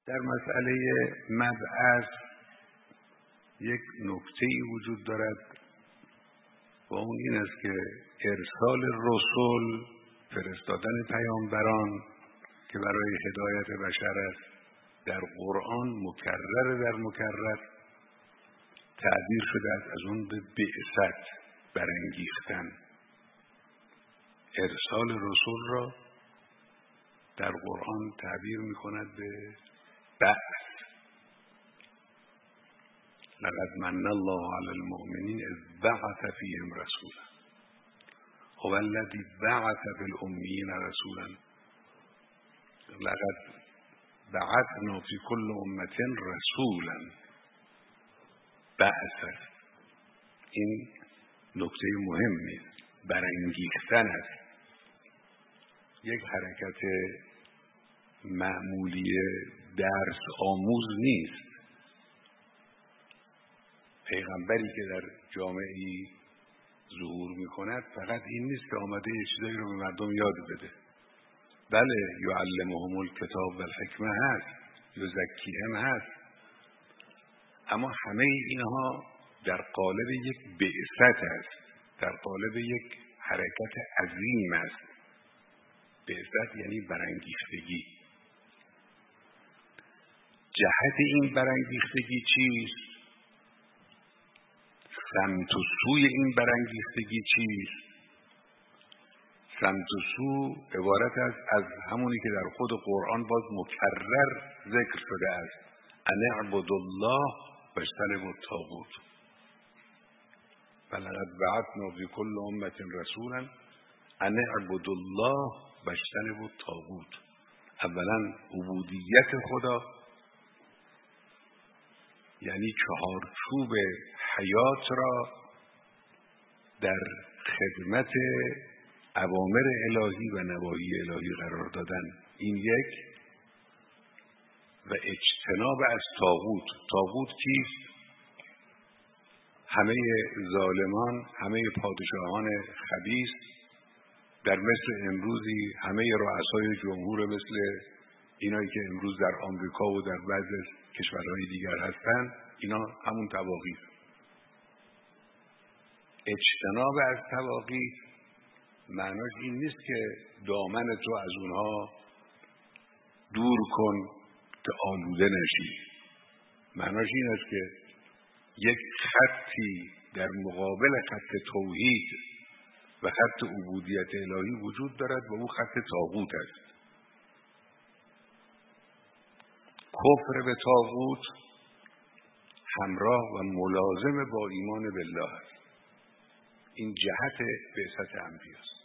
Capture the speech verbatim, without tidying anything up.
در مسئله مبعث یک نکته‌ای وجود دارد و اون این است که ارسال رسول، فرستادن پیامبران که برای هدایت بشر است، در قرآن مکرر در مکرر تعبیر شده است از اون به بعثت، برانگیختن. ارسال رسول را در قرآن تعبیر می کند به بعث. لقد من الله علی المؤمنین اذ بعث فیهم رسولا هو الذی بعث فی الامیین رسولا لقد بعثنا فی کل امة رسولا. بعث این نکته مهمی است، برانگیختن است. یک حرکت معمولی درس آموز نیست. پیغمبری که در جامعه‌ای ظهور می‌کند فقط این نیست که آمده یه چیزایی رو به مردم یاد بده. بله، یعلمهم الکتاب و الحکمه هست، یزکیهم هست، اما همه اینها در قالب یک بعثت است، در قالب یک حرکت عظیم است. بعثت یعنی برانگیختگی. جهت این برانگیختگی چیست؟ سمت و سوی این برانگیختگی چیست؟ سمت و سو عبارت است از همونی که در خود قرآن باز مکرر ذکر شده است: ان اعبدوا الله واجتنبوا الطاغوت ولقد بعثنا فی کل امة رسولا ان اعبدوا الله واجتنبوا الطاغوت. اولا عبودیت خدا یعنی چهارچوب حیات را در خدمت اوامر الهی و نواهی الهی قرار دادن، این یک. و اجتناب از طاغوت. طاغوت کیست؟ همه ظالمان، همه پادشاهان خبیث، در مثل امروزی همه رؤسای جمهور مثل اینایی که امروز در آمریکا و در بعضی کشورهای دیگر هستند، اینا همون طواغیت. اجتناب از طواغیت معناش این نیست که دامن تو از اونها دور کن که آلوده نشی. معناش این است که یک خطی در مقابل خط توحید و خط عبودیت الهی وجود دارد و او خط طاغوت است. کفر به طاغوت همراه و ملازم با ایمان بالله است. این جهت بعثت انبیاست.